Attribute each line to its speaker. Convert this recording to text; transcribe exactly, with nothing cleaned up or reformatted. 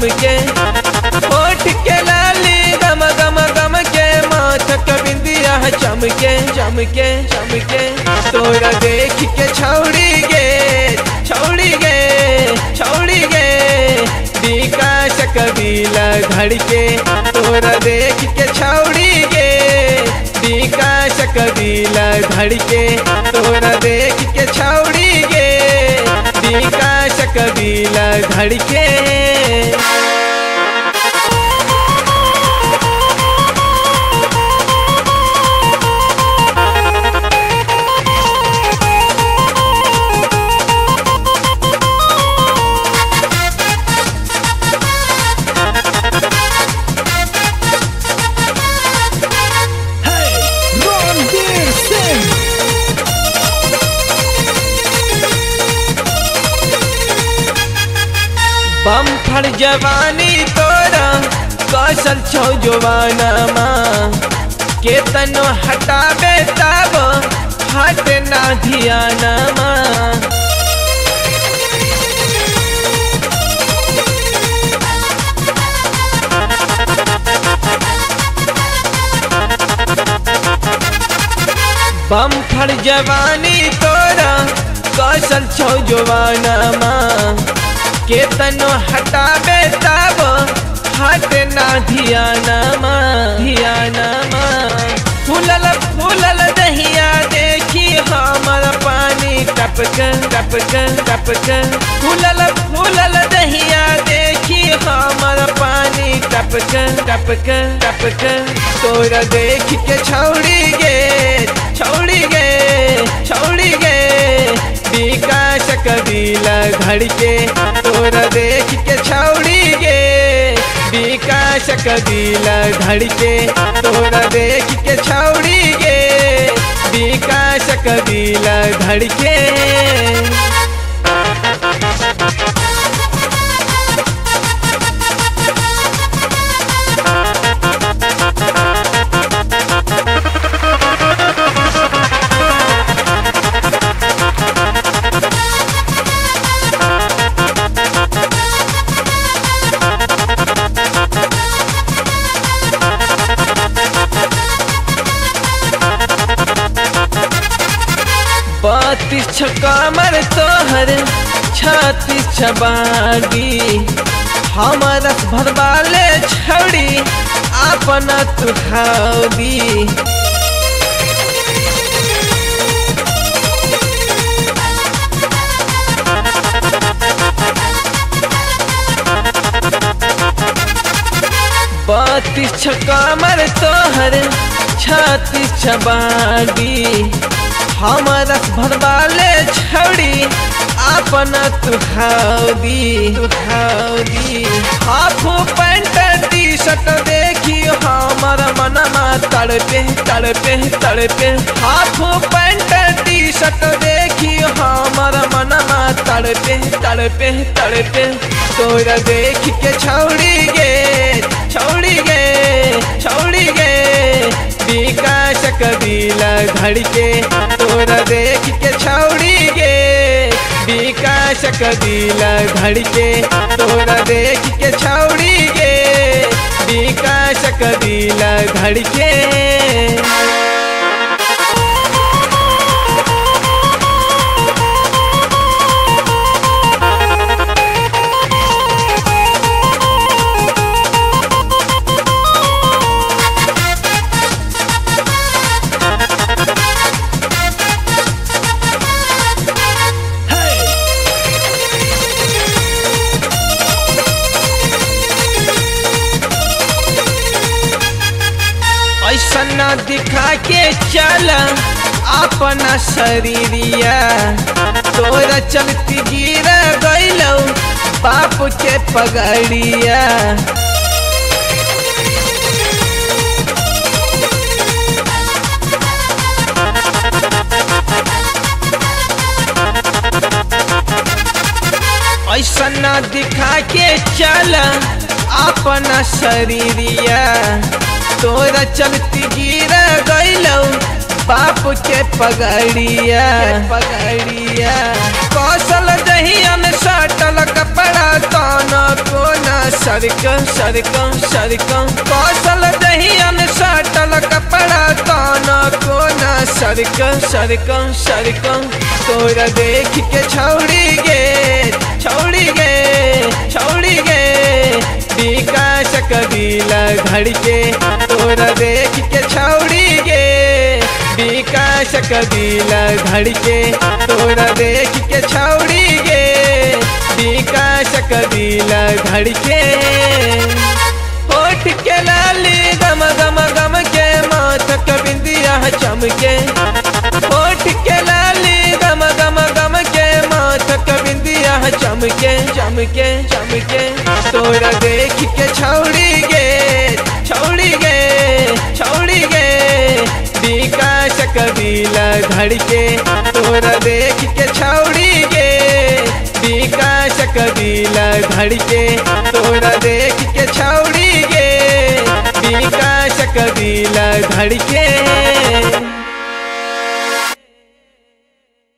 Speaker 1: के होठ के लाली गम गम गम के माथक बिंदिया चमके चमके चमके तोरा देख के छौड़ी गे छौड़ी गे छौड़ी गे विकास कबीला घर के तोरा देख के छौड़ी गे विकास कबीला घर के तोरा देख के छौड़ी गे विकास कबीला घर के बम फड़ जवानी तोरा कौशल छो जवाना माँ के तनो हटाबे तब हट ना धियाना माँ बम फड़ जवानी तोरा कौशल छो जवाना माँ के तनो हटाबे तब हट ना धियाना माँ धियाना माँ फूलल फूलल दहिया देखी हमर पानी टपक टपक टपक फूलल फूलल दहिया देखी हमर पानी टपक टपक टपक तोरा देख के छौड़ी गे छौड़ी गे छौड़ी गे विकास कबीला घर के तोरा देख के छौड़ी गे विकास कबीला घर के तोरा देख के छौड़ी गे विकास कबीला घर के बत्तीस छकामर तोहर छत्तीस छबागी हमारा भरवाले छौड़ी अपना तुहावी बत्तीस छकामर तोहर छत्तीस छबागी हमारा भरवाले छौड़ी अपना तुहावी तुहावी हाफ पैंट टी शर्ट देखी हमारा मनमा तड़पे तड़पे तड़पे हाफ पैंट टी शर्ट देखी हमारा मनमा तड़पे तड़पे तड़पे तोरा देख के छौड़ी गे छौड़ी गे छौड़ी गे विकास कबीला घर के तोरा देख के छौड़ी गे विकास कबीला घर के तोरा देख के छौड़ी गे विकास कबीला घर के ऐसा न दिखा के चल अपना शरीरिया तोरा चलती गिर गइलो बाप के पगड़िया ऐसा न दिखा के चल अपना शरीरिया तोरा चलती गिर गइलो बाप के पगड़िया पगड़िया कौशल दहिया में सटल कपड़ा तन को न सरक सरक सरक कौशल दहिया में सटल कपड़ा ताना कोना सरक सरक सरक तोरा देख के छौड़ी गे छौड़ी गे छौड़ी गे विकास कबीला धड़के तोरा देख के छौड़ी गे विकास कबीला धड़के तोरा देख के छौड़ी गे विकास कबीला धड़के होठ के लाली गम गम गम के माथक बिंदिया चमके होठ के लाली गम गम गम के माथक बिंदिया चमके चमके चमके तोरा देख के छौड़ी गे छौड़ी गे छौड़ी गे विकास कबीला धड़के तोरा देख के छौड़ी गे विकास कबीला धड़के तोरा देख के छौड़ी गे विकास कबीला धड़के।